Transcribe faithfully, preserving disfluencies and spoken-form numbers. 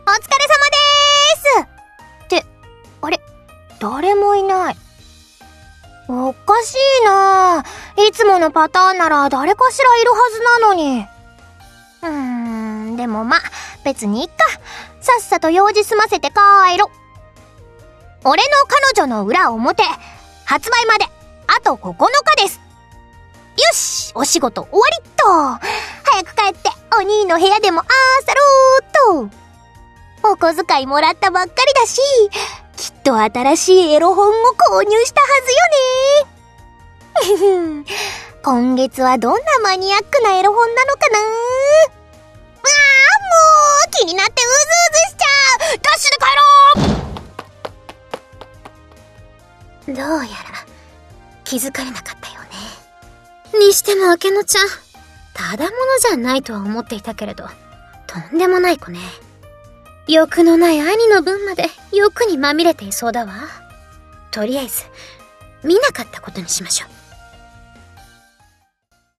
お疲れ様でーすって、あれ、誰もいない。おかしいなぁ。いつものパターンなら誰かしらいるはずなのに。うーん、でもま、別にいっか。さっさと用事済ませて帰ろ。俺の彼女の裏表、発売まであとここのかです。よし、お仕事終わりっと。早く帰ってお兄の部屋でもあーさろーっと。お小遣いもらったばっかりだし、きっと新しいエロ本を購入したはずよね。今月はどんなマニアックなエロ本なのかな。あー、もう気になってうずうずしちゃう。ダッシュで帰ろう。どうやら気づかれなかったよね。にしても明乃ちゃん、ただものじゃないとは思っていたけれど、とんでもない子ね。欲のない兄の分まで欲にまみれていそうだわ。とりあえず見なかったことにしましょう。